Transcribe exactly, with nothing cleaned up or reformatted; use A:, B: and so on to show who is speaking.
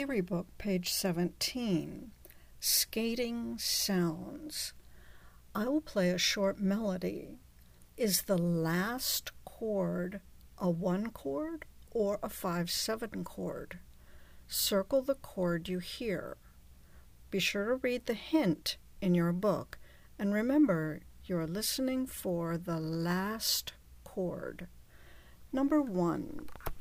A: Theory Book, page seventeen, Skating Sounds. I will play a short melody. Is the last chord a one chord or a five seven chord? Circle the chord you hear. Be sure to read the hint in your book, and remember you're listening for the last chord. Number one.